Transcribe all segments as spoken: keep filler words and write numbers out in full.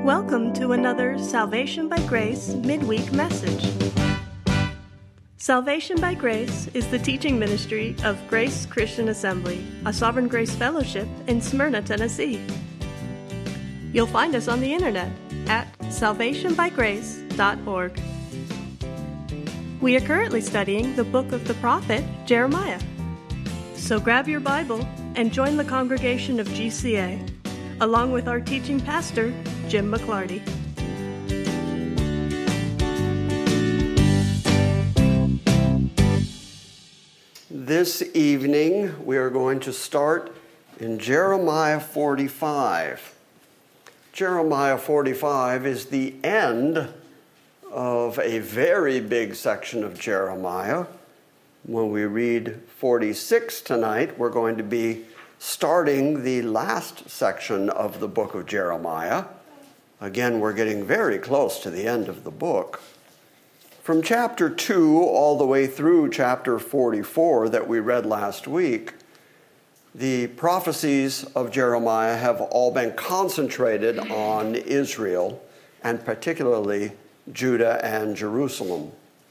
Welcome to another Salvation by Grace midweek message. Salvation by Grace is the teaching ministry of Grace Christian Assembly, a Sovereign Grace Fellowship in Smyrna, Tennessee. You'll find us on the internet at salvation by grace dot org. We are currently studying the book of the prophet Jeremiah. So grab your Bible and join the congregation of G C A, along with our teaching pastor, Jim McClarty. This evening, we are going to start in Jeremiah forty-five. Jeremiah forty-five is the end of a very big section of Jeremiah. When we read forty-six tonight, we're going to be starting the last section of the book of Jeremiah. Again, we're getting very close to the end of the book. From chapter two all the way through chapter forty-four that we read last week, the prophecies of Jeremiah have all been concentrated on Israel, and particularly Judah and Jerusalem.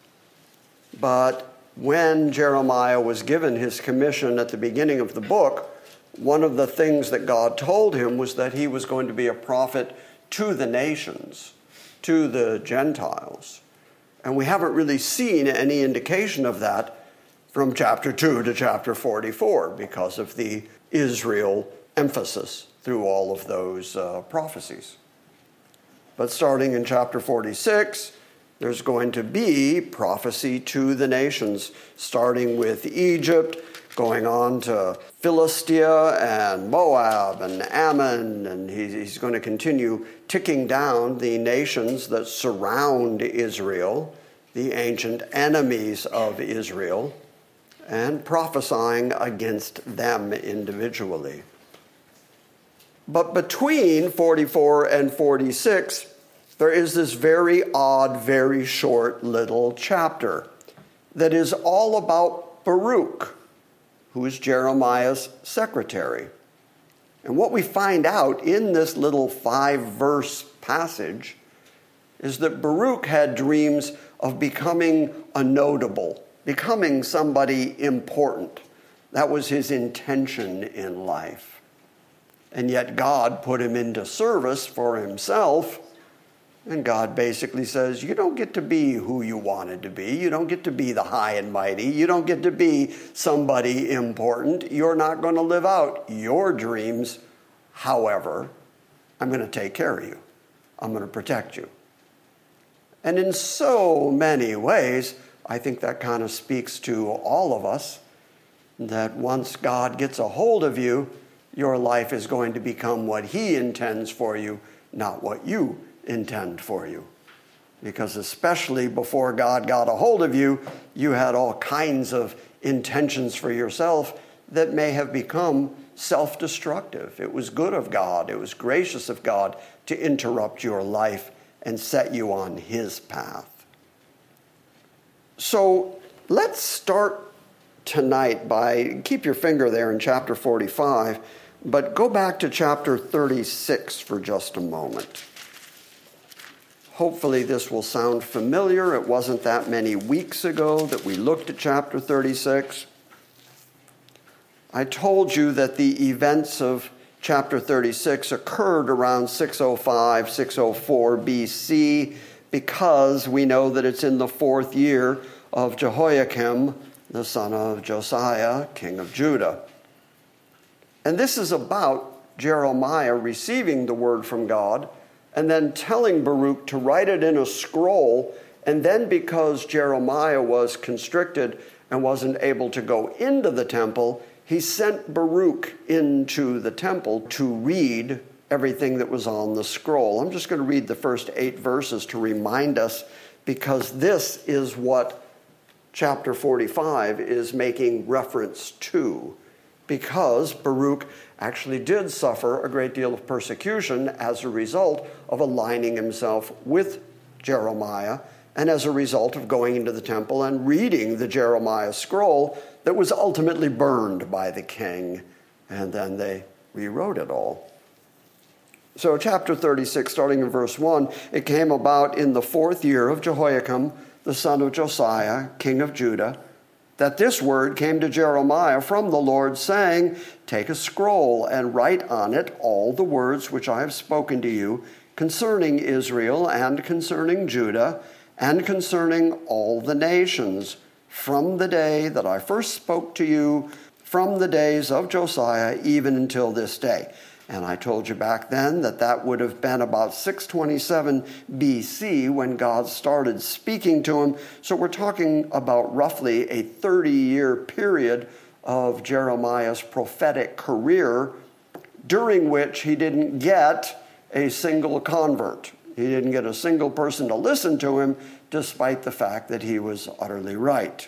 But when Jeremiah was given his commission at the beginning of the book, one of the things that God told him was that he was going to be a prophet to the nations, to the Gentiles. And we haven't really seen any indication of that from chapter two to chapter forty-four because of the Israel emphasis through all of those uh, prophecies. But starting in chapter forty-six, there's going to be prophecy to the nations, starting with Egypt, going on to Philistia and Moab and Ammon, and he's going to continue ticking down the nations that surround Israel, the ancient enemies of Israel, and prophesying against them individually. But between forty-four and forty-six, there is this very odd, very short little chapter that is all about Baruch, who is Jeremiah's secretary. And what we find out in this little five-verse passage is that Baruch had dreams of becoming a notable, becoming somebody important. That was his intention in life. And yet God put him into service for himself. And God basically says, you don't get to be who you wanted to be. You don't get to be the high and mighty. You don't get to be somebody important. You're not going to live out your dreams. However, I'm going to take care of you. I'm going to protect you. And in so many ways, I think that kind of speaks to all of us, that once God gets a hold of you, your life is going to become what he intends for you, not what you intend for you. Because especially before God got a hold of you, you had all kinds of intentions for yourself that may have become self-destructive. It was good of God, it was gracious of God to interrupt your life and set you on his path. So let's start tonight by, keep your finger there in chapter forty-five, but go back to chapter thirty-six for just a moment. Hopefully this will sound familiar. It wasn't that many weeks ago that we looked at chapter thirty-six. I told you that the events of chapter thirty-six occurred around six oh five, six oh four B C because we know that it's in the fourth year of Jehoiakim, the son of Josiah, king of Judah. And this is about Jeremiah receiving the word from God and then telling Baruch to write it in a scroll. And then because Jeremiah was constricted and wasn't able to go into the temple, he sent Baruch into the temple to read everything that was on the scroll. I'm just going to read the first eight verses to remind us, because this is what chapter forty-five is making reference to. Because Baruch actually did suffer a great deal of persecution as a result of aligning himself with Jeremiah and as a result of going into the temple and reading the Jeremiah scroll that was ultimately burned by the king, and then they rewrote it all. So chapter thirty-six, starting in verse one, it came about in the fourth year of Jehoiakim, the son of Josiah, king of Judah, that this word came to Jeremiah from the Lord, saying, take a scroll and write on it all the words which I have spoken to you concerning Israel and concerning Judah and concerning all the nations, from the day that I first spoke to you, from the days of Josiah, even until this day. And I told you back then that that would have been about six twenty-seven B C when God started speaking to him. So we're talking about roughly a thirty-year period of Jeremiah's prophetic career, during which he didn't get a single convert. He didn't get a single person to listen to him, despite the fact that he was utterly right.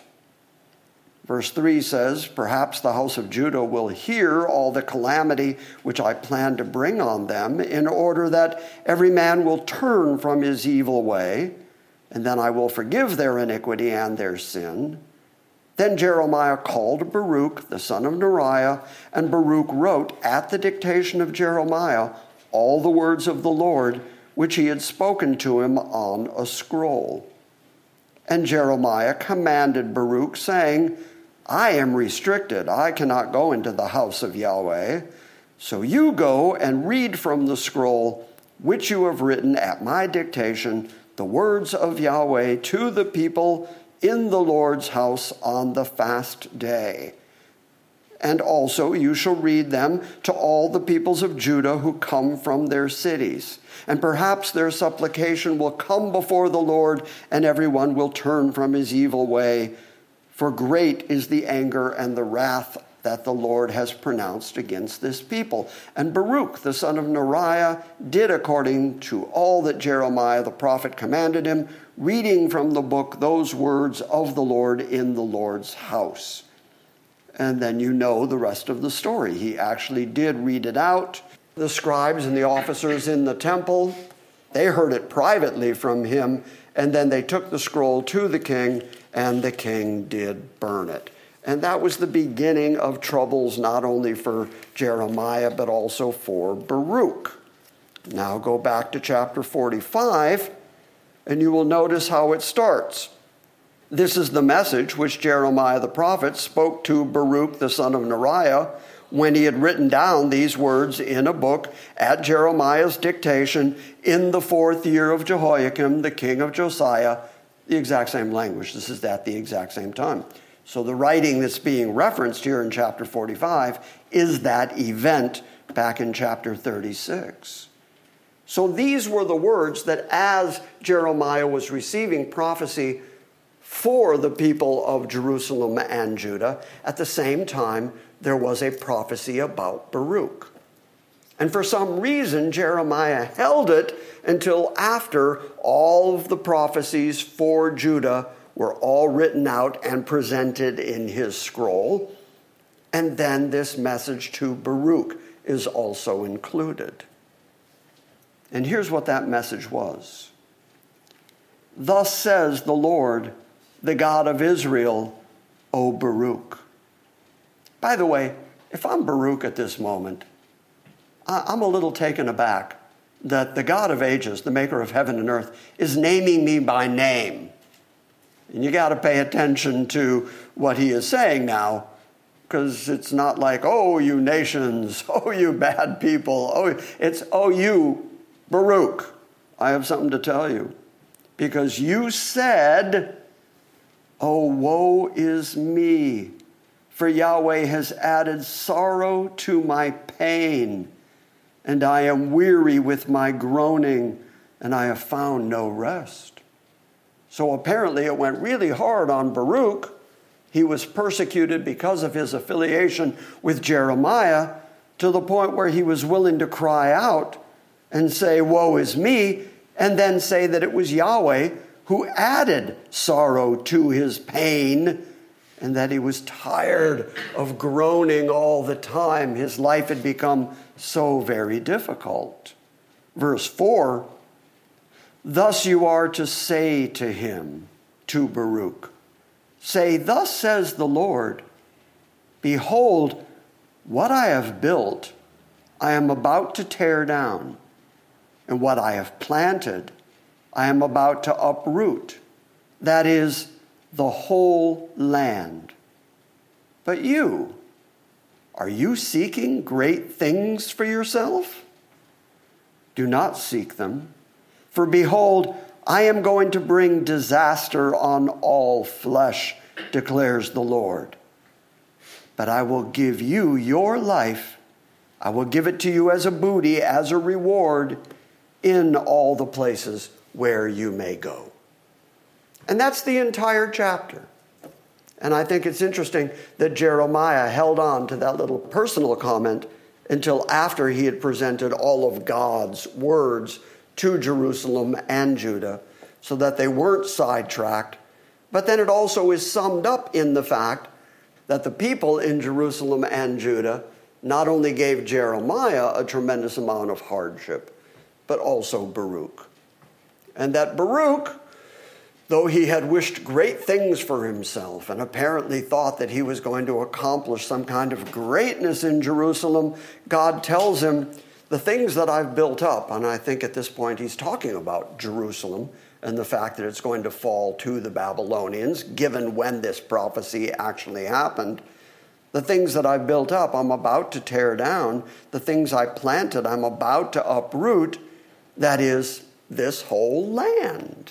Verse three says, perhaps the house of Judah will hear all the calamity which I plan to bring on them, in order that every man will turn from his evil way, and then I will forgive their iniquity and their sin. Then Jeremiah called Baruch, the son of Neriah, and Baruch wrote at the dictation of Jeremiah all the words of the Lord, which he had spoken to him on a scroll. And Jeremiah commanded Baruch, saying, I am restricted. I cannot go into the house of Yahweh. So you go and read from the scroll which you have written at my dictation, the words of Yahweh to the people in the Lord's house on the fast day. And also you shall read them to all the peoples of Judah who come from their cities. And perhaps their supplication will come before the Lord, and everyone will turn from his evil way. For great is the anger and the wrath that the Lord has pronounced against this people. And Baruch, the son of Neriah, did according to all that Jeremiah the prophet commanded him, reading from the book those words of the Lord in the Lord's house. And then you know the rest of the story. He actually did read it out. The scribes and the officers in the temple, they heard it privately from him, and then they took the scroll to the king, and the king did burn it. And that was the beginning of troubles, not only for Jeremiah, but also for Baruch. Now go back to chapter forty-five, and you will notice how it starts. This is the message which Jeremiah the prophet spoke to Baruch the son of Neriah when he had written down these words in a book at Jeremiah's dictation in the fourth year of Jehoiakim, the king of Josiah. The exact same language. This is at the exact same time. So the writing that's being referenced here in chapter forty-five is that event back in chapter thirty-six. So these were the words that as Jeremiah was receiving prophecy for the people of Jerusalem and Judah, at the same time, there was a prophecy about Baruch. And for some reason, Jeremiah held it until after all of the prophecies for Judah were all written out and presented in his scroll. And then this message to Baruch is also included. And here's what that message was. Thus says the Lord, the God of Israel, O Baruch. By the way, if I'm Baruch at this moment, I'm a little taken aback that the God of ages, the maker of heaven and earth, is naming me by name. And you got to pay attention to what he is saying now, because it's not like, oh, you nations, oh, you bad people. Oh, it's, oh, you, Baruch, I have something to tell you. Because you said, oh, woe is me, for Yahweh has added sorrow to my pain. And I am weary with my groaning, and I have found no rest. So apparently it went really hard on Baruch. He was persecuted because of his affiliation with Jeremiah, to the point where he was willing to cry out and say, woe is me, and then say that it was Yahweh who added sorrow to his pain, and that he was tired of groaning all the time. His life had become so very difficult. Verse four, thus you are to say to him, to Baruch, say, thus says the Lord, behold, what I have built, I am about to tear down, and what I have planted, I am about to uproot. That is, the whole land. But you, are you seeking great things for yourself? Do not seek them. For behold, I am going to bring disaster on all flesh, declares the Lord. But I will give you your life. I will give it to you as a booty, as a reward, in all the places where you may go. And that's the entire chapter. And I think it's interesting that Jeremiah held on to that little personal comment until after he had presented all of God's words to Jerusalem and Judah, so that they weren't sidetracked. But then it also is summed up in the fact that the people in Jerusalem and Judah not only gave Jeremiah a tremendous amount of hardship, but also Baruch. And that Baruch, though he had wished great things for himself and apparently thought that he was going to accomplish some kind of greatness in Jerusalem, God tells him, the things that I've built up, and I think at this point he's talking about Jerusalem and the fact that it's going to fall to the Babylonians, given when this prophecy actually happened. The things that I've built up, I'm about to tear down. The things I planted, I'm about to uproot. That is, this whole land.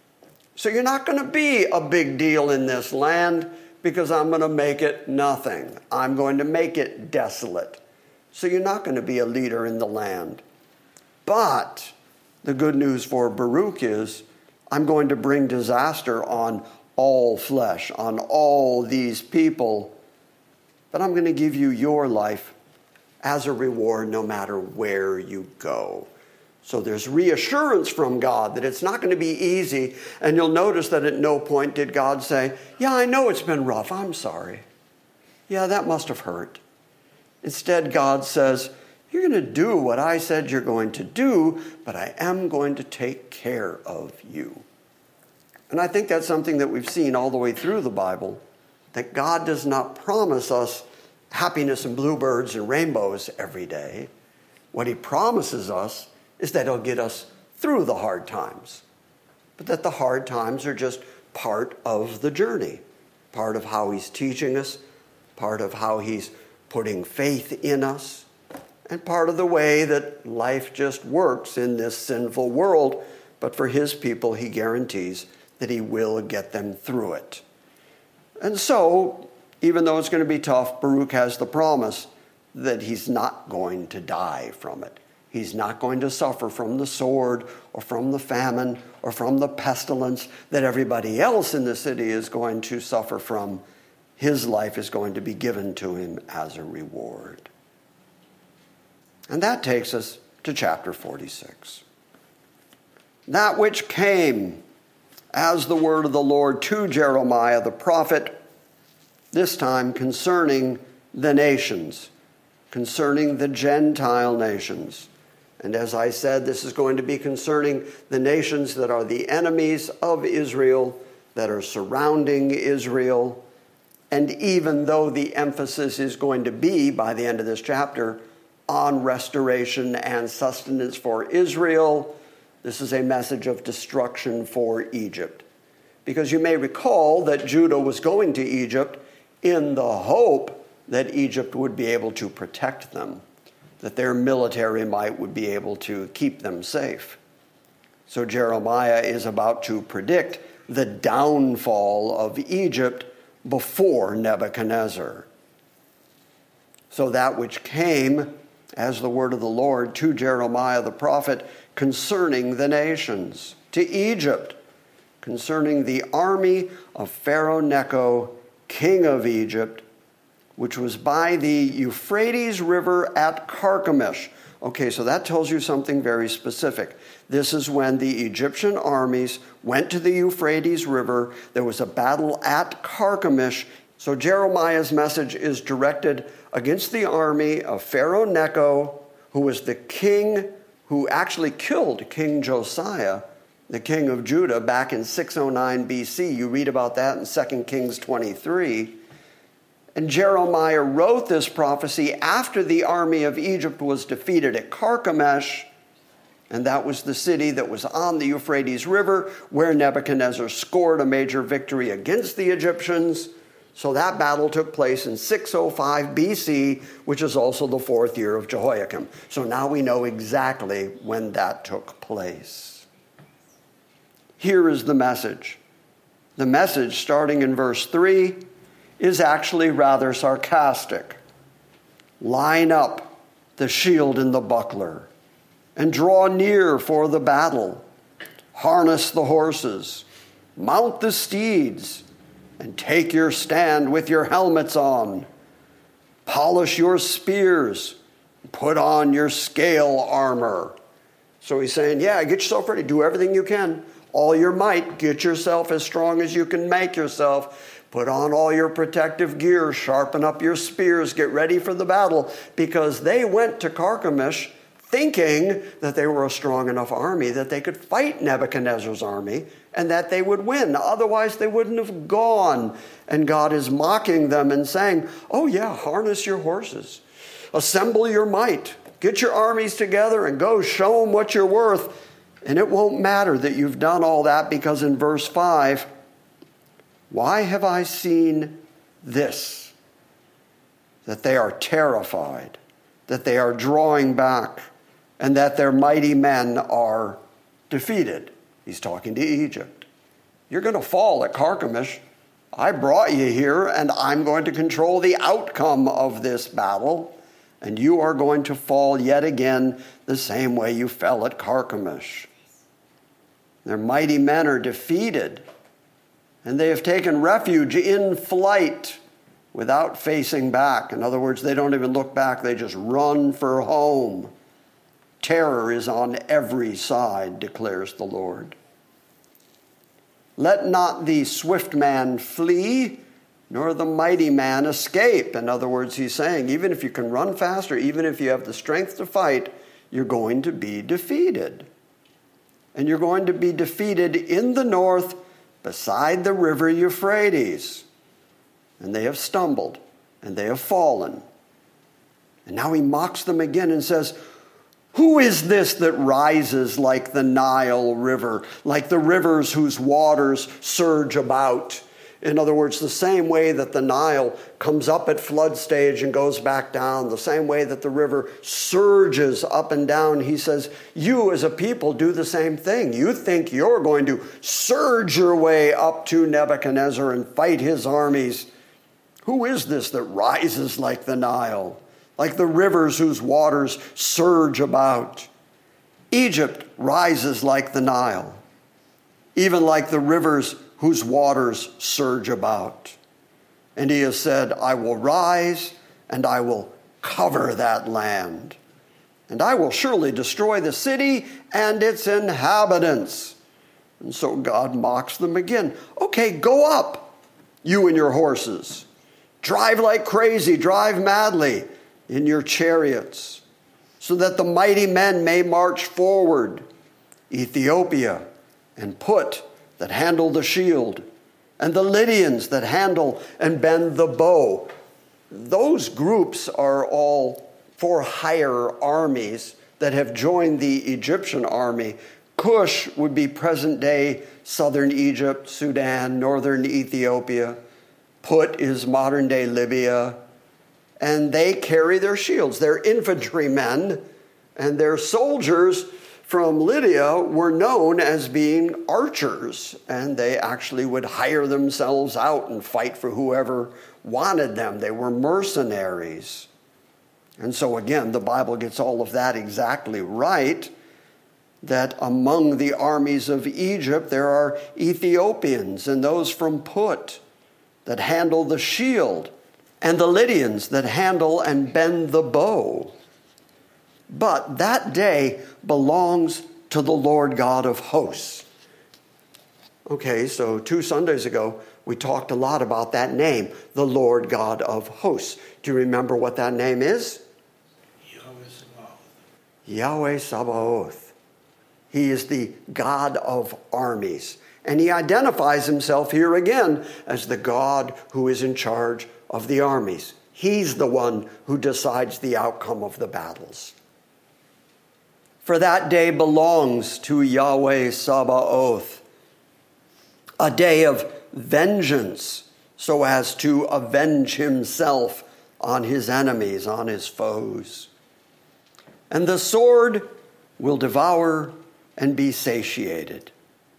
So you're not going to be a big deal in this land because I'm going to make it nothing. I'm going to make it desolate. So you're not going to be a leader in the land. But the good news for Baruch is I'm going to bring disaster on all flesh, on all these people. But I'm going to give you your life as a reward no matter where you go. So there's reassurance from God that it's not going to be easy. And you'll notice that at no point did God say, yeah, I know it's been rough. I'm sorry. Yeah, that must have hurt. Instead, God says, you're going to do what I said you're going to do, but I am going to take care of you. And I think that's something that we've seen all the way through the Bible, that God does not promise us happiness and bluebirds and rainbows every day. What he promises us is that he'll get us through the hard times, but that the hard times are just part of the journey, part of how he's teaching us, part of how he's putting faith in us, and part of the way that life just works in this sinful world. But for his people, he guarantees that he will get them through it. And so, even though it's going to be tough, Baruch has the promise that he's not going to die from it. He's not going to suffer from the sword or from the famine or from the pestilence that everybody else in the city is going to suffer from. His life is going to be given to him as a reward. And that takes us to chapter forty-six. That which came as the word of the Lord to Jeremiah the prophet, this time concerning the nations, concerning the Gentile nations. And as I said, this is going to be concerning the nations that are the enemies of Israel, that are surrounding Israel. And even though the emphasis is going to be, by the end of this chapter, on restoration and sustenance for Israel, this is a message of destruction for Egypt. Because you may recall that Judah was going to Egypt in the hope that Egypt would be able to protect them, that their military might would be able to keep them safe. So Jeremiah is about to predict the downfall of Egypt before Nebuchadnezzar. So that which came as the word of the Lord to Jeremiah the prophet concerning the nations, to Egypt, concerning the army of Pharaoh Necho, king of Egypt, which was by the Euphrates River at Carchemish. Okay, so that tells you something very specific. This is when the Egyptian armies went to the Euphrates River. There was a battle at Carchemish. So Jeremiah's message is directed against the army of Pharaoh Necho, who was the king who actually killed King Josiah, the king of Judah, back in six oh nine B C. You read about that in Second Kings twenty-three. And Jeremiah wrote this prophecy after the army of Egypt was defeated at Carchemish. And that was the city that was on the Euphrates River, where Nebuchadnezzar scored a major victory against the Egyptians. So that battle took place in six oh five B C, which is also the fourth year of Jehoiakim. So now we know exactly when that took place. Here is the message. The message, starting in verse three, is actually rather sarcastic. Line up the shield and the buckler, and draw near for the battle. Harness the horses, mount the steeds, and take your stand with your helmets on. Polish your spears, put on your scale armor. So he's saying, yeah, get yourself ready. Do everything you can. All your might. Get yourself as strong as you can make yourself. Put on all your protective gear. Sharpen up your spears. Get ready for the battle. Because they went to Carchemish thinking that they were a strong enough army that they could fight Nebuchadnezzar's army and that they would win. Otherwise, they wouldn't have gone. And God is mocking them and saying, oh yeah, harness your horses. Assemble your might. Get your armies together and go show them what you're worth. And it won't matter that you've done all that, because in verse five, why have I seen this? That they are terrified, that they are drawing back, and that their mighty men are defeated. He's talking to Egypt. You're going to fall at Carchemish. I brought you here, and I'm going to control the outcome of this battle, and you are going to fall yet again the same way you fell at Carchemish. Their mighty men are defeated, and they have taken refuge in flight without facing back. In other words, they don't even look back. They just run for home. Terror is on every side, declares the Lord. Let not the swift man flee, nor the mighty man escape. In other words, he's saying, even if you can run faster, even if you have the strength to fight, you're going to be defeated. And you're going to be defeated in the north beside the river Euphrates. And they have stumbled, and they have fallen. And now he mocks them again and says, who is this that rises like the Nile River, like the rivers whose waters surge about? In other words, the same way that the Nile comes up at flood stage and goes back down, the same way that the river surges up and down, he says, you as a people do the same thing. You think you're going to surge your way up to Nebuchadnezzar and fight his armies. Who is this that rises like the Nile, like the rivers whose waters surge about? Egypt rises like the Nile, even like the rivers whose waters surge about. And he has said, I will rise and I will cover that land. And I will surely destroy the city and its inhabitants. And so God mocks them again. Okay, go up, you and your horses. Drive like crazy, drive madly in your chariots, so that the mighty men may march forward. Ethiopia and Put, that handle the shield, and the Lydians that handle and bend the bow. Those groups are all for hire armies that have joined the Egyptian army. Cush would be present-day southern Egypt, Sudan, northern Ethiopia. Put is modern-day Libya. And they carry their shields. They're infantrymen, and their soldiers from Lydia were known as being archers, and they actually would hire themselves out and fight for whoever wanted them. They were mercenaries. And so again, the Bible gets all of that exactly right, that among the armies of Egypt there are Ethiopians and those from Put that handle the shield, and the Lydians that handle and bend the bow. But that day belongs to the Lord God of hosts. Okay, so two Sundays ago, we talked a lot about that name, the Lord God of hosts. Do you remember what that name is? Yahweh Sabaoth. Yahweh Sabaoth. He is the God of armies. And he identifies himself here again as the God who is in charge of the armies. He's the one who decides the outcome of the battles. For that day belongs to Yahweh Sabaoth, a day of vengeance, so as to avenge himself on his enemies, on his foes. And the sword will devour and be satiated,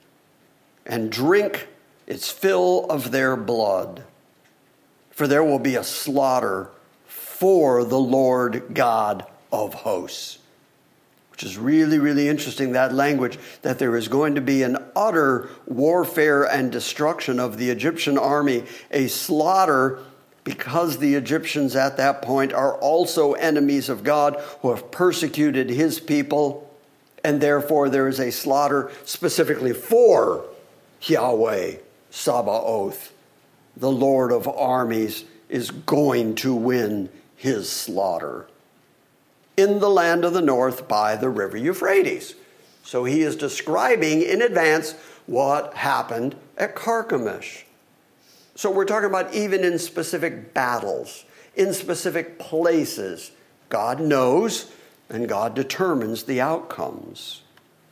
and drink its fill of their blood. For there will be a slaughter for the Lord God of hosts. Which is really, really interesting, that language, that there is going to be an utter warfare and destruction of the Egyptian army, a slaughter, because the Egyptians at that point are also enemies of God who have persecuted his people, and therefore there is a slaughter specifically for Yahweh Sabaoth. The Lord of armies is going to win his slaughter in the land of the north by the river Euphrates. So he is describing in advance what happened at Carchemish. So we're talking about even in specific battles, in specific places, God knows and God determines the outcomes.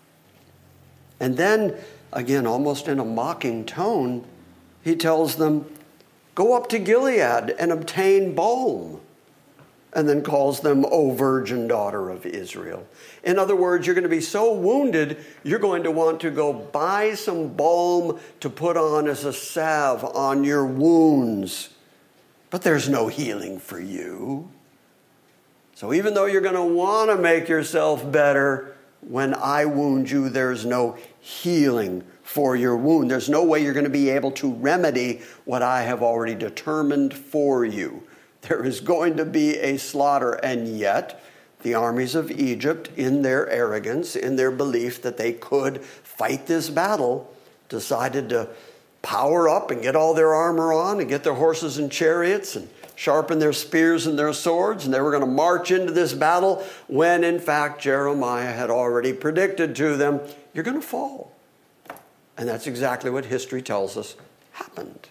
And then, again, almost in a mocking tone, he tells them, go up to Gilead and obtain balm. And then calls them, O virgin daughter of Israel. In other words, you're going to be so wounded, you're going to want to go buy some balm to put on as a salve on your wounds. But there's no healing for you. So even though you're going to want to make yourself better, when I wound you, there's no healing for your wound. There's no way you're going to be able to remedy what I have already determined for you. There is going to be a slaughter, and yet the armies of Egypt, in their arrogance, in their belief that they could fight this battle, decided to power up and get all their armor on and get their horses and chariots and sharpen their spears and their swords, and they were going to march into this battle when, in fact, Jeremiah had already predicted to them, you're going to fall. And that's exactly what history tells us happened.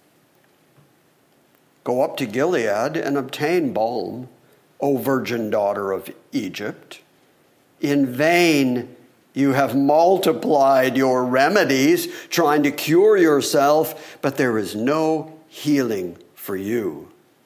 Go up to Gilead and obtain balm, O virgin daughter of Egypt. In vain you have multiplied your remedies, trying to cure yourself, but there is no healing for you.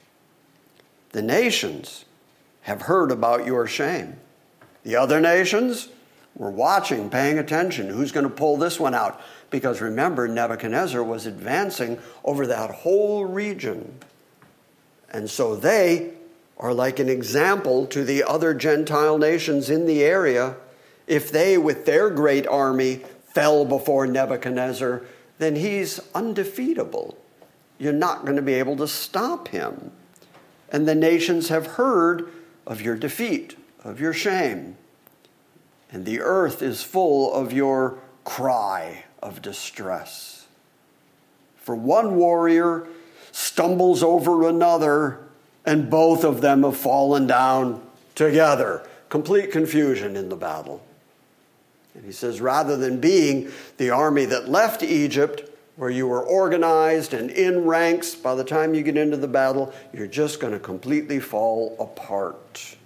The nations have heard about your shame. The other nations were watching, paying attention. Who's going to pull this one out? Because remember, Nebuchadnezzar was advancing over that whole region. And so they are like an example to the other Gentile nations in the area. If they, with their great army, fell before Nebuchadnezzar, then he's undefeatable. You're not going to be able to stop him. And the nations have heard of your defeat, of your shame. And the earth is full of your cry of distress. For one warrior stumbles over another, and both of them have fallen down together. Complete confusion in the battle. And he says, rather than being the army that left Egypt, where you were organized and in ranks, by the time you get into the battle, you're just going to completely fall apart.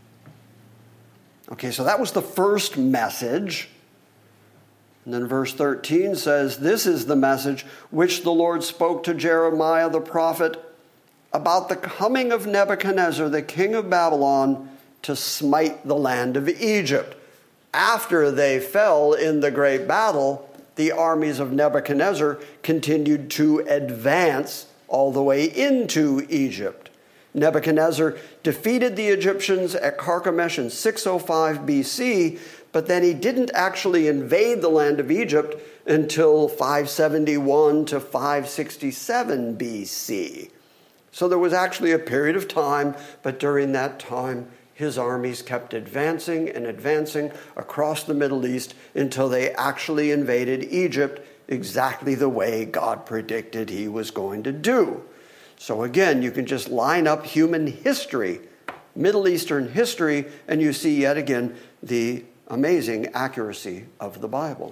Okay, so that was the first message. And then verse thirteen says, this is the message which the Lord spoke to Jeremiah the prophet about the coming of Nebuchadnezzar, the king of Babylon, to smite the land of Egypt. After they fell in the great battle, the armies of Nebuchadnezzar continued to advance all the way into Egypt. Nebuchadnezzar defeated the Egyptians at Carchemish in six oh five B C, but then he didn't actually invade the land of Egypt until five seventy-one to five sixty-seven B C. So there was actually a period of time, but during that time, his armies kept advancing and advancing across the Middle East until they actually invaded Egypt exactly the way God predicted he was going to do. So again, you can just line up human history, Middle Eastern history, and you see yet again the amazing accuracy of the Bible.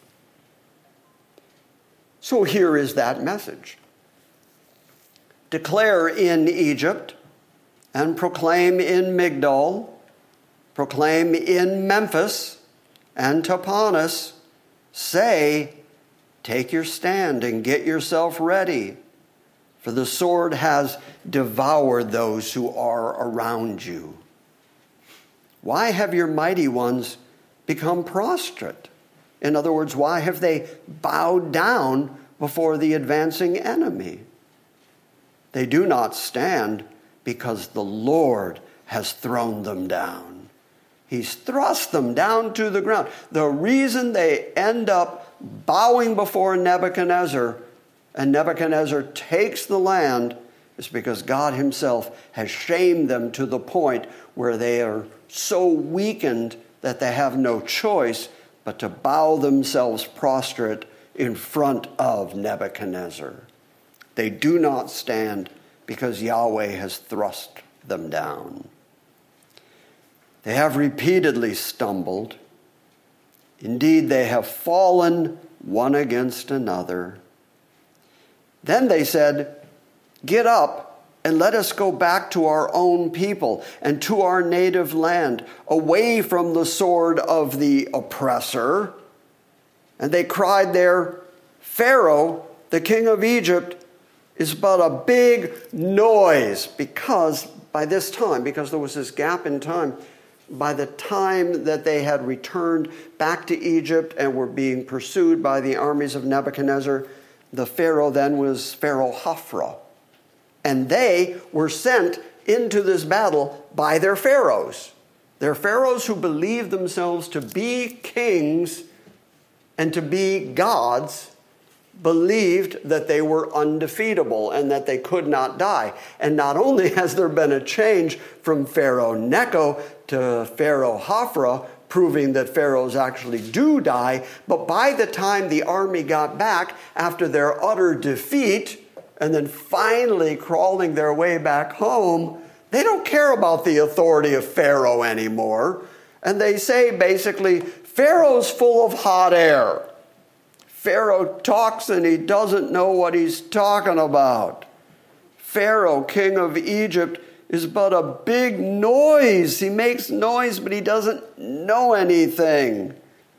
So here is that message. Declare in Egypt and proclaim in Migdol, proclaim in Memphis, and Tahpanhes, say, take your stand and get yourself ready, for the sword has devoured those who are around you. Why have your mighty ones become prostrate? In other words, why have they bowed down before the advancing enemy? They do not stand because the Lord has thrown them down. He's thrust them down to the ground. The reason they end up bowing before Nebuchadnezzar and Nebuchadnezzar takes the land is because God himself has shamed them to the point where they are so weakened that they have no choice but to bow themselves prostrate in front of Nebuchadnezzar. They do not stand because Yahweh has thrust them down. They have repeatedly stumbled. Indeed, they have fallen one against another. Then they said, get up and let us go back to our own people and to our native land, away from the sword of the oppressor. And they cried there, Pharaoh, the king of Egypt, is but a big noise. Because by this time, because there was this gap in time, by the time that they had returned back to Egypt and were being pursued by the armies of Nebuchadnezzar, the Pharaoh then was Pharaoh Hophra. And they were sent into this battle by their pharaohs. Their pharaohs who believed themselves to be kings and to be gods, believed that they were undefeatable and that they could not die. And not only has there been a change from Pharaoh Necho to Pharaoh Hophra, proving that pharaohs actually do die, but by the time the army got back after their utter defeat and then finally crawling their way back home, they don't care about the authority of Pharaoh anymore. And they say basically, Pharaoh's full of hot air. Pharaoh talks and he doesn't know what he's talking about. Pharaoh, king of Egypt, is but a big noise. He makes noise, but he doesn't know anything.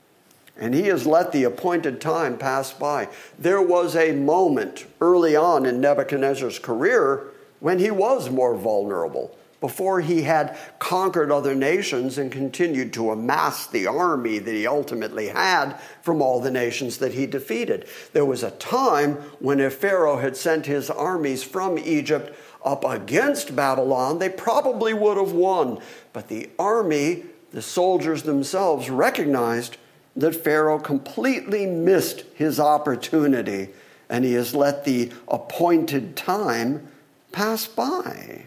And he has let the appointed time pass by. There was a moment early on in Nebuchadnezzar's career when he was more vulnerable, before he had conquered other nations and continued to amass the army that he ultimately had from all the nations that he defeated. There was a time when if Pharaoh had sent his armies from Egypt up against Babylon, they probably would have won. But the army, the soldiers themselves, recognized that Pharaoh completely missed his opportunity, and he has let the appointed time pass by.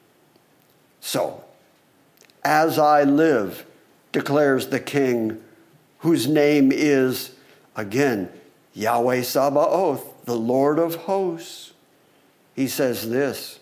So, as I live, declares the king, whose name is, again, Yahweh Sabaoth, the Lord of hosts. He says this,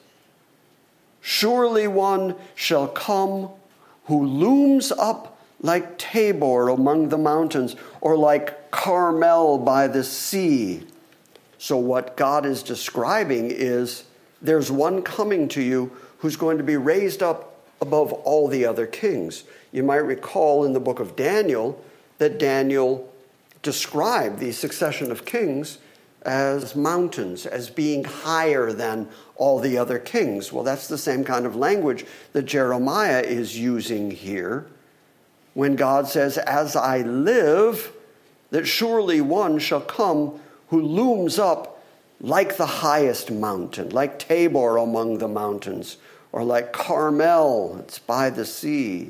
surely one shall come who looms up like Tabor among the mountains, or like Carmel by the sea. So what God is describing is there's one coming to you who's going to be raised up above all the other kings. You might recall in the book of Daniel that Daniel described the succession of kings as mountains, as being higher than all the other kings. Well, that's the same kind of language that Jeremiah is using here when God says, as I live, that surely one shall come who looms up like the highest mountain, like Tabor among the mountains, or like Carmel, it's by the sea.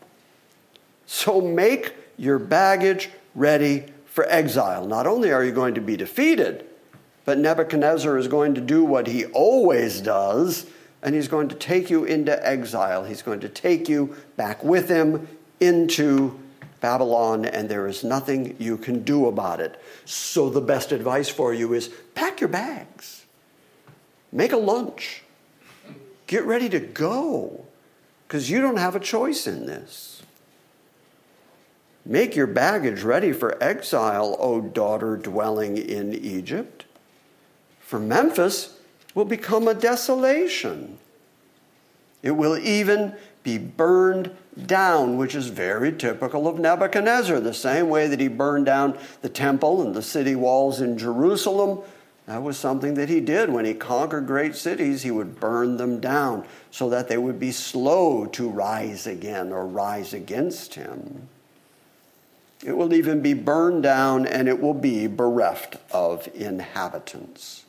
So make your baggage ready for exile. Not only are you going to be defeated, but Nebuchadnezzar is going to do what he always does, and he's going to take you into exile. He's going to take you back with him into Babylon, and there is nothing you can do about it. So the best advice for you is pack your bags. Make a lunch. Get ready to go, because you don't have a choice in this. Make your baggage ready for exile, O daughter dwelling in Egypt. For Memphis will become a desolation. It will even be burned down, which is very typical of Nebuchadnezzar. The same way that he burned down the temple and the city walls in Jerusalem, that was something that he did. When he conquered great cities, he would burn them down so that they would be slow to rise again or rise against him. It will even be burned down, and it will be bereft of inhabitants.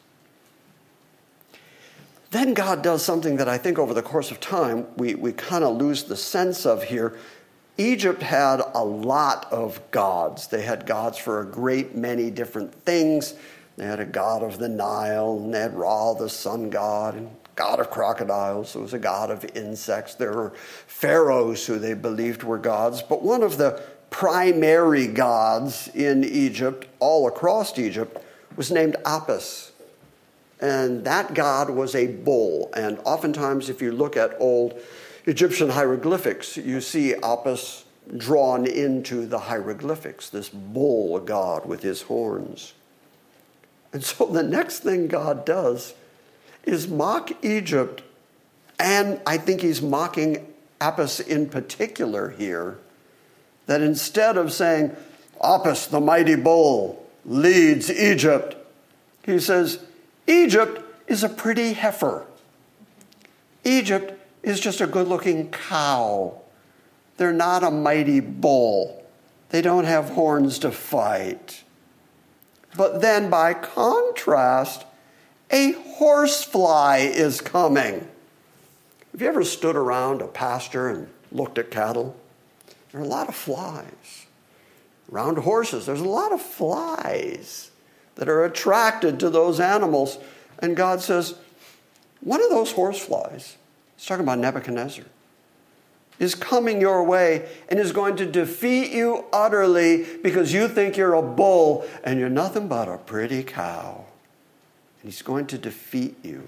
Then God does something that I think over the course of time we, we kind of lose the sense of here. Egypt had a lot of gods. They had gods for a great many different things. They had a god of the Nile, and they had Ra, the sun god, and god of crocodiles. There was a god of insects. There were pharaohs who they believed were gods. But one of the primary gods in Egypt, all across Egypt, was named Apis. And that god was a bull. And oftentimes, if you look at old Egyptian hieroglyphics, you see Apis drawn into the hieroglyphics, this bull god with his horns. And so the next thing God does is mock Egypt. And I think he's mocking Apis in particular here. That instead of saying, Apis, the mighty bull, leads Egypt, he says, Egypt is a pretty heifer. Egypt is just a good-looking cow. They're not a mighty bull. They don't have horns to fight. But then, by contrast, a horsefly is coming. Have you ever stood around a pasture and looked at cattle? There are a lot of flies. Around horses, there's a lot of flies that are attracted to those animals. And God says, one of those horseflies, he's talking about Nebuchadnezzar, is coming your way and is going to defeat you utterly because you think you're a bull and you're nothing but a pretty cow. And he's going to defeat you.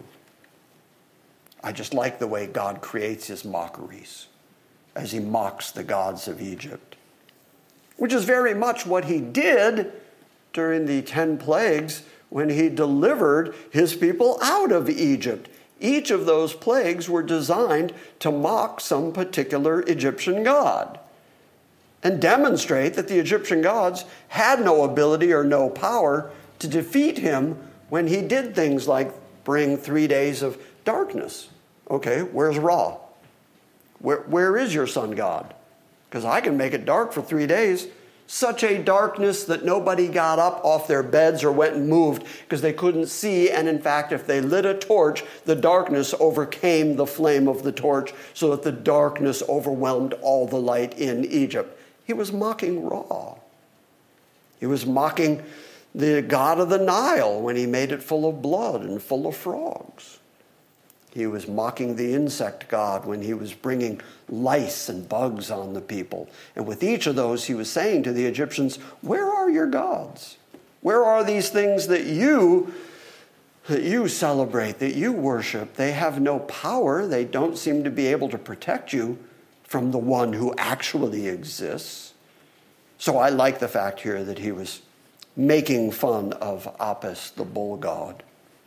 I just like the way God creates his mockeries as he mocks the gods of Egypt, which is very much what he did during the ten plagues when he delivered his people out of Egypt. Each of those plagues were designed to mock some particular Egyptian god and demonstrate that the Egyptian gods had no ability or no power to defeat him when he did things like bring three days of darkness. Okay, where's Ra? Where, where is your sun god? Because I can make it dark for three days. Such a darkness that nobody got up off their beds or went and moved because they couldn't see. And in fact, if they lit a torch, the darkness overcame the flame of the torch so that the darkness overwhelmed all the light in Egypt. He was mocking Ra. He was mocking the god of the Nile when he made it full of blood and full of frogs. He was mocking the insect god when he was bringing lice and bugs on the people. And with each of those, he was saying to the Egyptians, where are your gods? Where are these things that you, that you celebrate, that you worship? They have no power. They don't seem to be able to protect you from the one who actually exists. So I like the fact here that he was making fun of Apis, the bull god.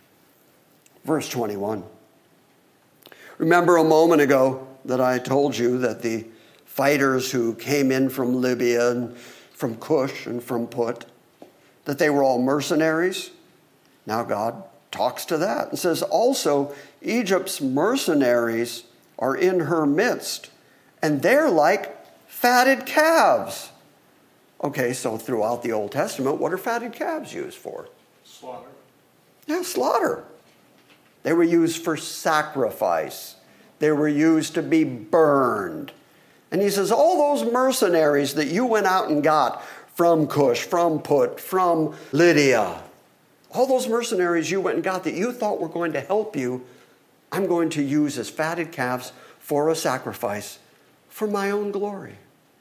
Verse twenty-one. Remember a moment ago that I told you that the fighters who came in from Libya and from Cush and from Put, that they were all mercenaries? Now God talks to that and says, also, Egypt's mercenaries are in her midst, and they're like fatted calves. Okay, so throughout the Old Testament, what are fatted calves used for? Slaughter. Yeah, slaughter. They were used for sacrifice. They were used to be burned. And he says, all those mercenaries that you went out and got from Cush, from Put, from Lydia, all those mercenaries you went and got that you thought were going to help you, I'm going to use as fatted calves for a sacrifice for my own glory.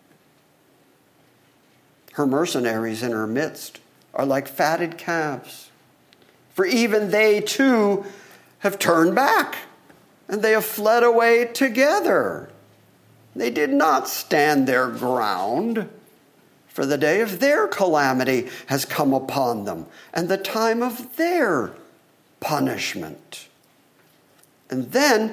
Her mercenaries in her midst are like fatted calves. For even they too have turned back, and they have fled away together. They did not stand their ground, for the day of their calamity has come upon them, and the time of their punishment. And then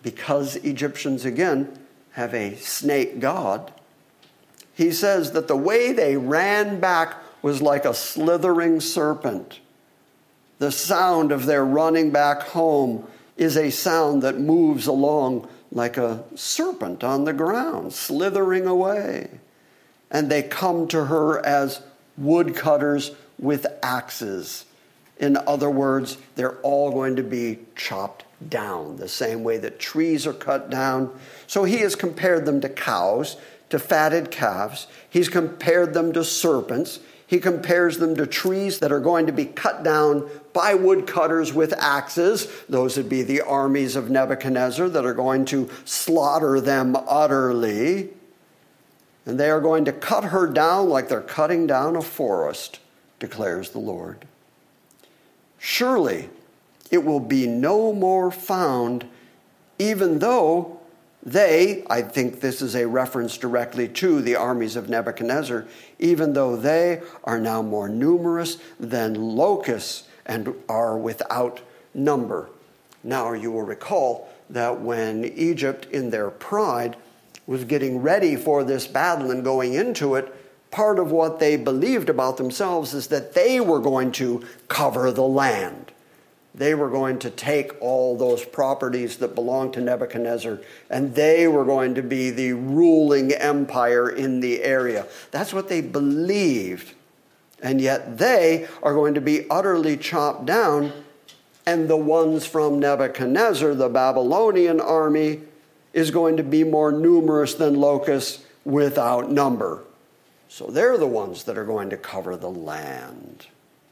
because Egyptians, again, have a snake god, he says that the way they ran back was like a slithering serpent. The sound of their running back home is a sound that moves along like a serpent on the ground, slithering away. And they come to her as woodcutters with axes. In other words, they're all going to be chopped down, the same way that trees are cut down. So he has compared them to cows, to fatted calves. He's compared them to serpents. He compares them to trees that are going to be cut down by woodcutters with axes. Those would be the armies of Nebuchadnezzar that are going to slaughter them utterly. And they are going to cut her down like they're cutting down a forest, declares the Lord. Surely it will be no more found, even though they, I think this is a reference directly to the armies of Nebuchadnezzar, even though they are now more numerous than locusts and are without number. Now you will recall that when Egypt, in their pride, was getting ready for this battle and going into it, part of what they believed about themselves is that they were going to cover the land. They were going to take all those properties that belonged to Nebuchadnezzar, and they were going to be the ruling empire in the area. That's what they believed. And yet they are going to be utterly chopped down, and the ones from Nebuchadnezzar, the Babylonian army, is going to be more numerous than locusts without number. So they're the ones that are going to cover the land.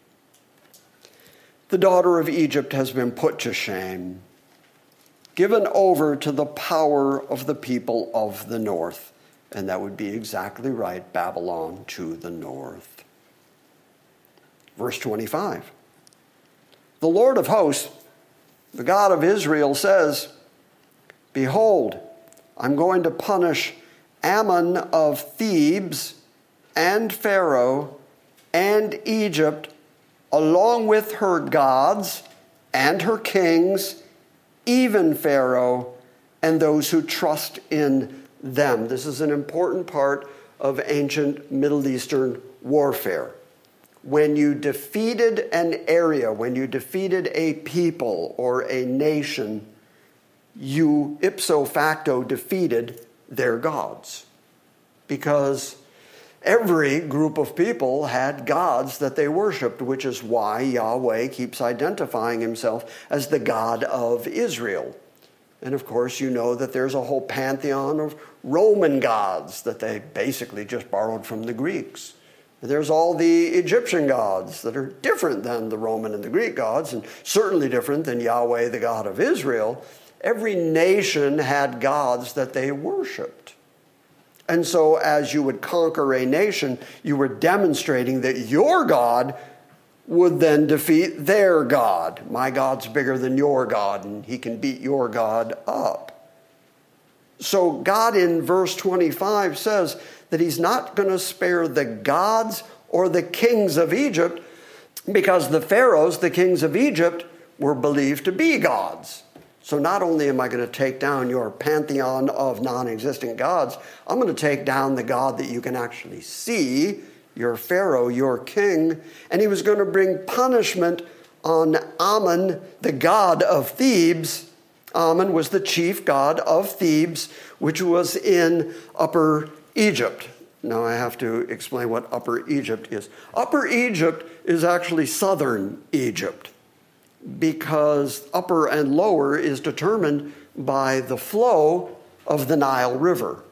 The daughter of Egypt has been put to shame, given over to the power of the people of the north. And that would be exactly right, Babylon to the north. Verse twenty-five. The Lord of hosts, the God of Israel, says, behold, I'm going to punish Ammon of Thebes and Pharaoh and Egypt, along with her gods and her kings, even Pharaoh and those who trust in them. This is an important part of ancient Middle Eastern warfare. When you defeated an area, when you defeated a people or a nation, you ipso facto defeated their gods. Because every group of people had gods that they worshiped, which is why Yahweh keeps identifying himself as the God of Israel. And of course, you know that there's a whole pantheon of Roman gods that they basically just borrowed from the Greeks. There's all the Egyptian gods that are different than the Roman and the Greek gods, and certainly different than Yahweh, the God of Israel. Every nation had gods that they worshiped. And so as you would conquer a nation, you were demonstrating that your God would then defeat their God. My God's bigger than your God, and he can beat your God up. So God in verse twenty-five says that he's not going to spare the gods or the kings of Egypt, because the pharaohs, the kings of Egypt, were believed to be gods. So not only am I going to take down your pantheon of non-existent gods, I'm going to take down the God that you can actually see, your Pharaoh, your king. And he was going to bring punishment on Ammon, the god of Thebes. Ammon was the chief god of Thebes, which was in Upper Egypt. Now I have to explain what Upper Egypt is. Upper Egypt is actually southern Egypt, because upper and lower is determined by the flow of the Nile River.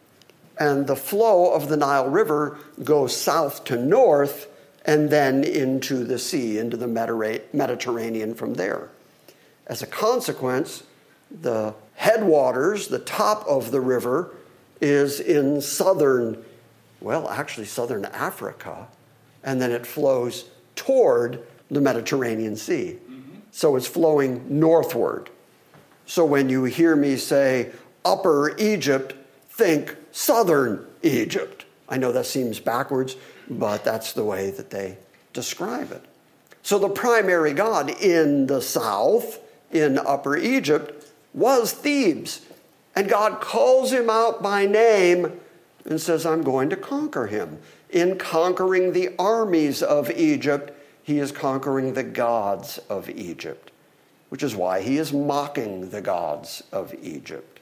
And the flow of the Nile River goes south to north and then into the sea, into the Mediterranean from there. As a consequence, the headwaters, the top of the river, is in southern, well, actually southern Africa, and then it flows toward the Mediterranean Sea. So it's flowing northward. So when you hear me say Upper Egypt, think southern Egypt. I know that seems backwards, but that's the way that they describe it. So the primary god in the south, in Upper Egypt, was Thebes. And God calls him out by name and says, I'm going to conquer him. In conquering the armies of Egypt, he is conquering the gods of Egypt, which is why he is mocking the gods of Egypt.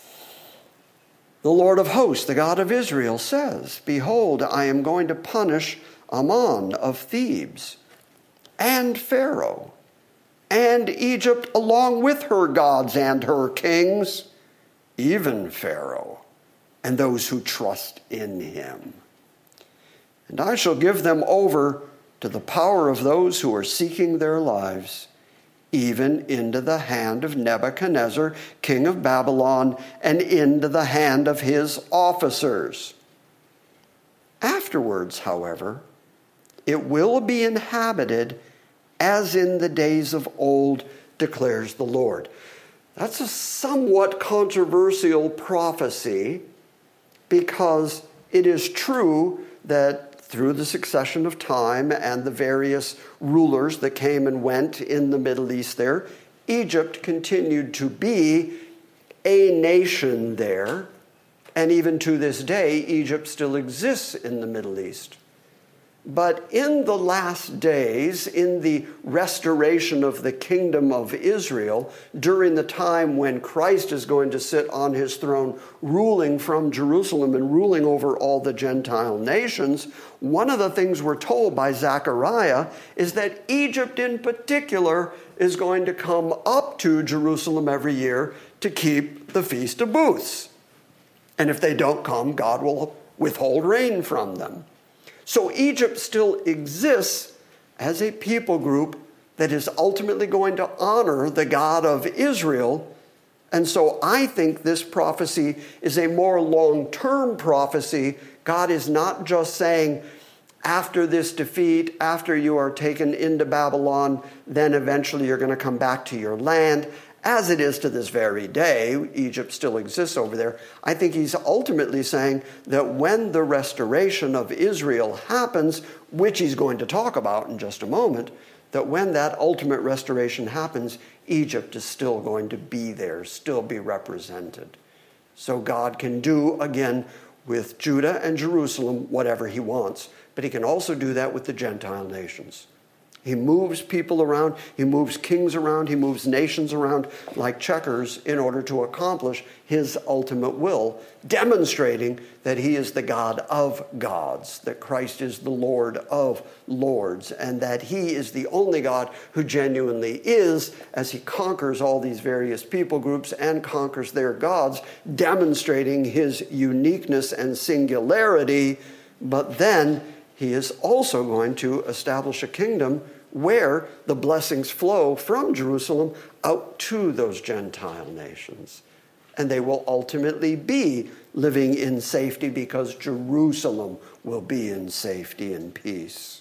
The Lord of hosts, the God of Israel, says, behold, I am going to punish Ammon of Thebes and Pharaoh and Egypt along with her gods and her kings, even Pharaoh and those who trust in him. And I shall give them over to the power of those who are seeking their lives, even into the hand of Nebuchadnezzar, king of Babylon, and into the hand of his officers. Afterwards, however, it will be inhabited as in the days of old, declares the Lord. That's a somewhat controversial prophecy because it is true that through the succession of time and the various rulers that came and went in the Middle East there, Egypt continued to be a nation there. And even to this day, Egypt still exists in the Middle East. But in the last days, in the restoration of the kingdom of Israel, during the time when Christ is going to sit on his throne, ruling from Jerusalem and ruling over all the Gentile nations, one of the things we're told by Zechariah is that Egypt in particular is going to come up to Jerusalem every year to keep the Feast of Booths. And if they don't come, God will withhold rain from them. So Egypt still exists as a people group that is ultimately going to honor the God of Israel. And so I think this prophecy is a more long-term prophecy. God is not just saying, after this defeat, after you are taken into Babylon, then eventually you're going to come back to your land. As it is to this very day, Egypt still exists over there. I think he's ultimately saying that when the restoration of Israel happens, which he's going to talk about in just a moment, that when that ultimate restoration happens, Egypt is still going to be there, still be represented. So God can do, again, with Judah and Jerusalem, whatever he wants. But he can also do that with the Gentile nations. He moves people around, he moves kings around, he moves nations around like checkers in order to accomplish his ultimate will, demonstrating that he is the God of gods, that Christ is the Lord of lords, and that he is the only God who genuinely is, as he conquers all these various people groups and conquers their gods, demonstrating his uniqueness and singularity. But then he is also going to establish a kingdom where the blessings flow from Jerusalem out to those Gentile nations. And they will ultimately be living in safety because Jerusalem will be in safety and peace.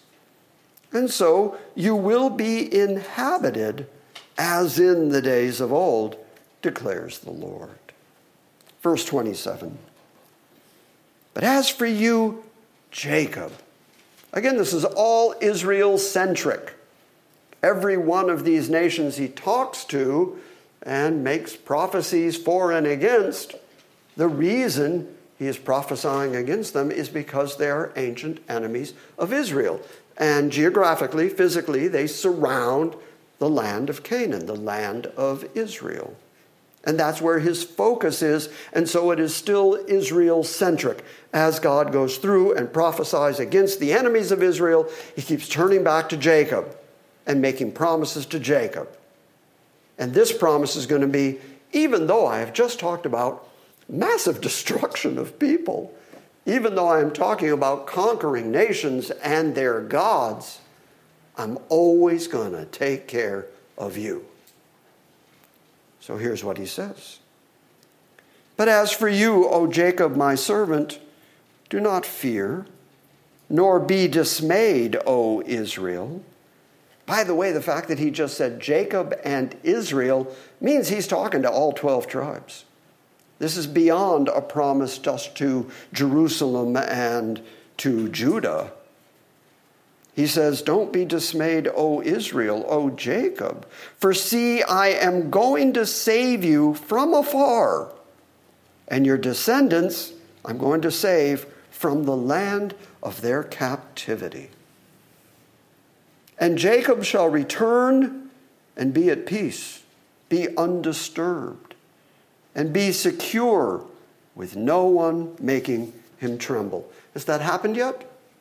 And so you will be inhabited as in the days of old, declares the Lord. Verse twenty-seven. But as for you, Jacob, again, this is all Israel-centric. Every one of these nations he talks to and makes prophecies for and against, the reason he is prophesying against them is because they are ancient enemies of Israel. And geographically, physically, they surround the land of Canaan, the land of Israel. And that's where his focus is. And so it is still Israel-centric. As God goes through and prophesies against the enemies of Israel, he keeps turning back to Jacob and making promises to Jacob. And this promise is going to be, even though I have just talked about massive destruction of people, even though I am talking about conquering nations and their gods, I'm always going to take care of you. So here's what he says. But as for you, O Jacob, my servant, do not fear, nor be dismayed, O Israel. By the way, the fact that he just said Jacob and Israel means he's talking to all twelve tribes. This is beyond a promise just to Jerusalem and to Judah. He says, don't be dismayed, O Israel, O Jacob. For see, I am going to save you from afar, and your descendants I'm going to save from the land of their captivity. And Jacob shall return and be at peace, be undisturbed, and be secure with no one making him tremble. Has that happened yet?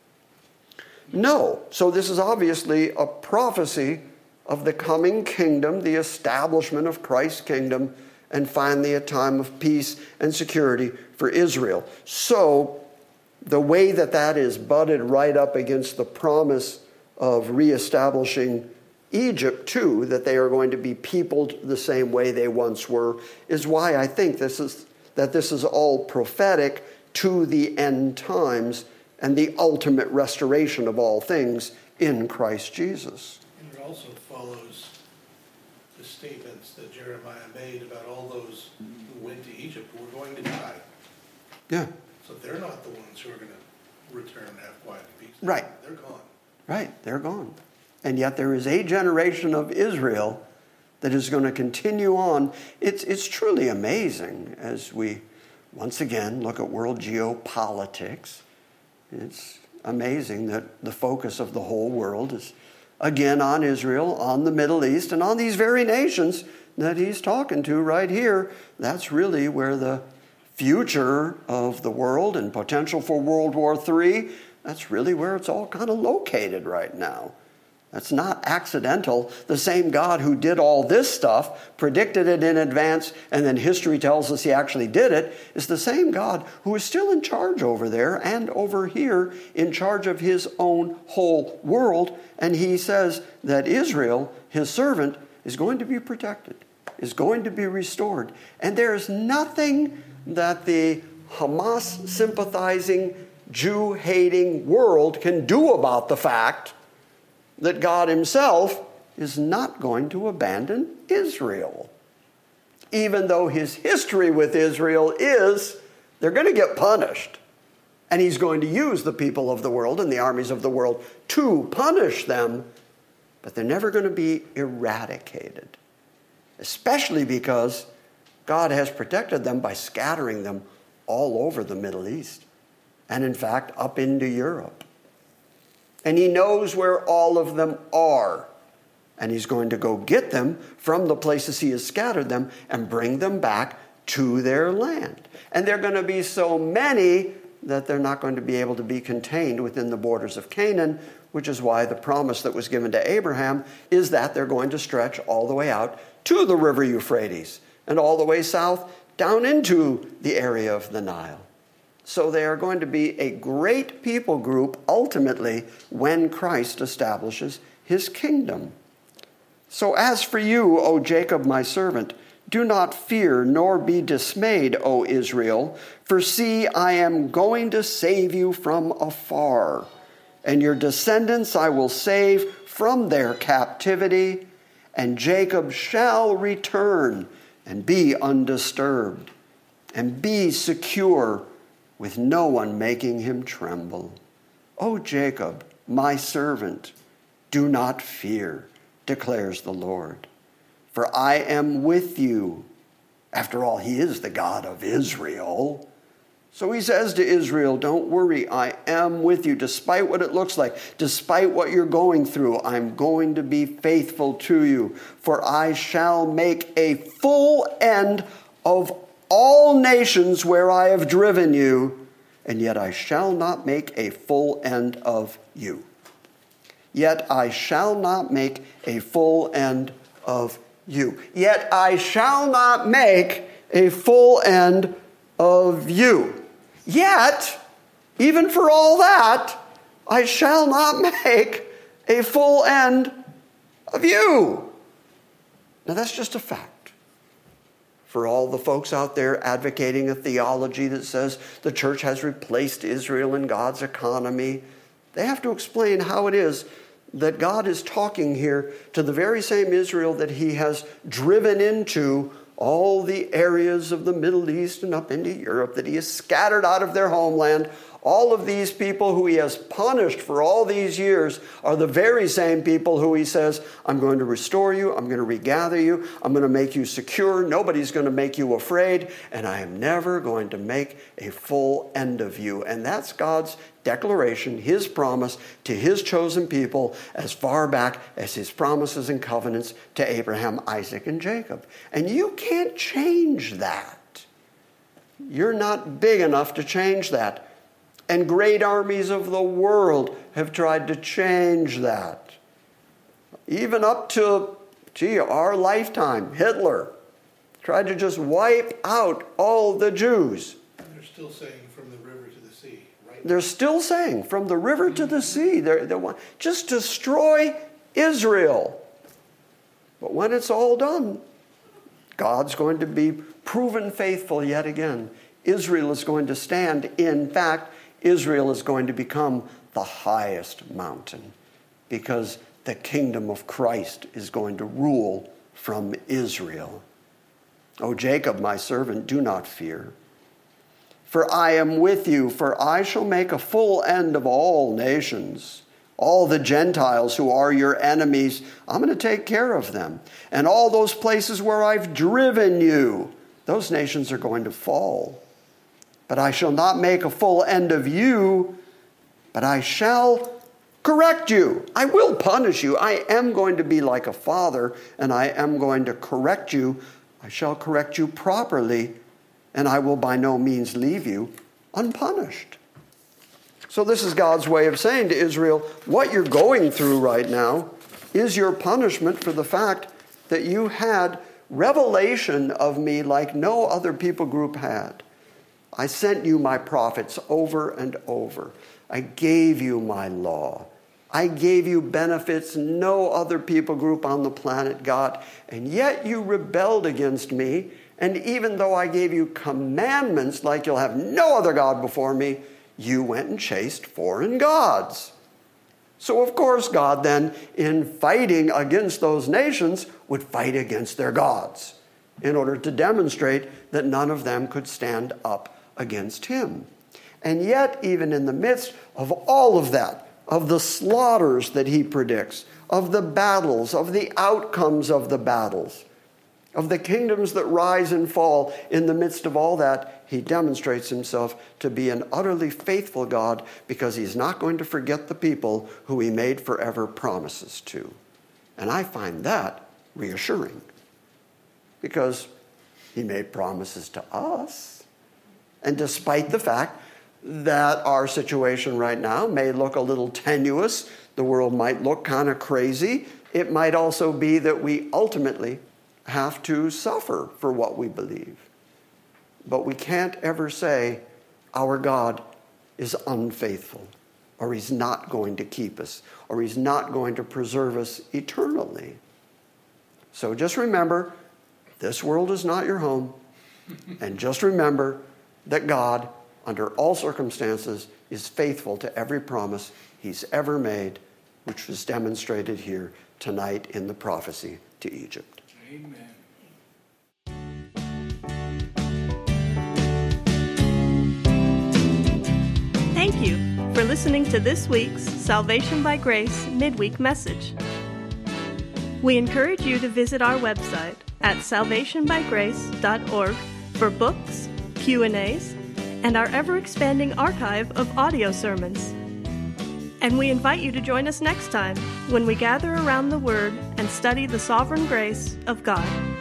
No. So this is obviously a prophecy of the coming kingdom, the establishment of Christ's kingdom, and finally a time of peace and security for Israel. So the way that that is butted right up against the promise of reestablishing Egypt too, that they are going to be peopled the same way they once were, is why I think this is that this is all prophetic to the end times and the ultimate restoration of all things in Christ Jesus. And it also follows the statements that Jeremiah made about all those who went to Egypt who were going to die. Yeah. So they're not the ones who are going to return and have quiet and peace. Right. They're gone. Right, they're gone. And yet there is a generation of Israel that is going to continue on. It's, it's truly amazing as we once again look at world geopolitics. It's amazing that the focus of the whole world is again on Israel, on the Middle East, and on these very nations that he's talking to right here. That's really where the future of the world and potential for World War Three, that's really where it's all kind of located right now. That's not accidental. The same God who did all this stuff, predicted it in advance, and then history tells us he actually did it, is the same God who is still in charge over there and over here, in charge of his own whole world. And he says that Israel, his servant, is going to be protected, is going to be restored. And there is nothing that the Hamas-sympathizing, Jew-hating world can do about the fact that God himself is not going to abandon Israel. Even though his history with Israel is they're going to get punished. And he's going to use the people of the world and the armies of the world to punish them, but they're never going to be eradicated. Especially because God has protected them by scattering them all over the Middle East. And in fact, up into Europe. And he knows where all of them are. And he's going to go get them from the places he has scattered them and bring them back to their land. And they're going to be so many that they're not going to be able to be contained within the borders of Canaan, which is why the promise that was given to Abraham is that they're going to stretch all the way out to the river Euphrates and all the way south down into the area of the Nile. So they are going to be a great people group ultimately when Christ establishes his kingdom. So as for you, O Jacob, my servant, do not fear nor be dismayed, O Israel, for see, I am going to save you from afar, and your descendants I will save from their captivity, and Jacob shall return and be undisturbed, and be secure with no one making him tremble. O Jacob, my servant, do not fear, declares the Lord. For I am with you. After all, he is the God of Israel. So he says to Israel, don't worry, I am with you. Despite what it looks like, despite what you're going through, I'm going to be faithful to you. For I shall make a full end of all nations where I have driven you, and yet I shall not make a full end of you. Yet I shall not make a full end of you. Yet I shall not make a full end of you. Yet, even for all that, I shall not make a full end of you. Now that's just a fact. For all the folks out there advocating a theology that says the church has replaced Israel in God's economy, they have to explain how it is that God is talking here to the very same Israel that he has driven into all the areas of the Middle East and up into Europe, that he has scattered out of their homeland, All of these people who he has punished for all these years are the very same people who he says, I'm going to restore you, I'm going to regather you, I'm going to make you secure, nobody's going to make you afraid, and I am never going to make a full end of you. And that's God's declaration, his promise to his chosen people as far back as his promises and covenants to Abraham, Isaac, and Jacob. And you can't change that. You're not big enough to change that. And great armies of the world have tried to change that. Even up to, gee, our lifetime, Hitler tried to just wipe out all the Jews. And they're still saying from the river to the sea, right? They're still saying from the river to the sea. They're, they want just destroy Israel. But when it's all done, God's going to be proven faithful yet again. Israel is going to stand. In fact, Israel is going to become the highest mountain because the kingdom of Christ is going to rule from Israel. O Jacob, my servant, do not fear. For I am with you, for I shall make a full end of all nations. All the Gentiles who are your enemies, I'm going to take care of them. And all those places where I've driven you, those nations are going to fall. But I shall not make a full end of you, but I shall correct you. I will punish you. I am going to be like a father, and I am going to correct you. I shall correct you properly, and I will by no means leave you unpunished. So this is God's way of saying to Israel, what you're going through right now is your punishment for the fact that you had revelation of me like no other people group had. I sent you my prophets over and over. I gave you my law. I gave you benefits no other people group on the planet got, and yet you rebelled against me. And even though I gave you commandments like you'll have no other God before me, you went and chased foreign gods. So of course God then, in fighting against those nations, would fight against their gods in order to demonstrate that none of them could stand up against him. And yet, even in the midst of all of that, of the slaughters that he predicts, of the battles, of the outcomes of the battles, of the kingdoms that rise and fall, in the midst of all that, he demonstrates himself to be an utterly faithful God because he's not going to forget the people who he made forever promises to. And I find that reassuring because he made promises to us. And despite the fact that our situation right now may look a little tenuous, the world might look kind of crazy, it might also be that we ultimately have to suffer for what we believe. But we can't ever say our God is unfaithful, or he's not going to keep us, or he's not going to preserve us eternally. So just remember, this world is not your home, and just remember that God, under all circumstances, is faithful to every promise he's ever made, which was demonstrated here tonight in the prophecy to Egypt. Amen. Thank you for listening to this week's Salvation by Grace midweek message. We encourage you to visit our website at salvation by grace dot org for books, Q and A's, and our ever-expanding archive of audio sermons. And we invite you to join us next time when we gather around the Word and study the sovereign grace of God.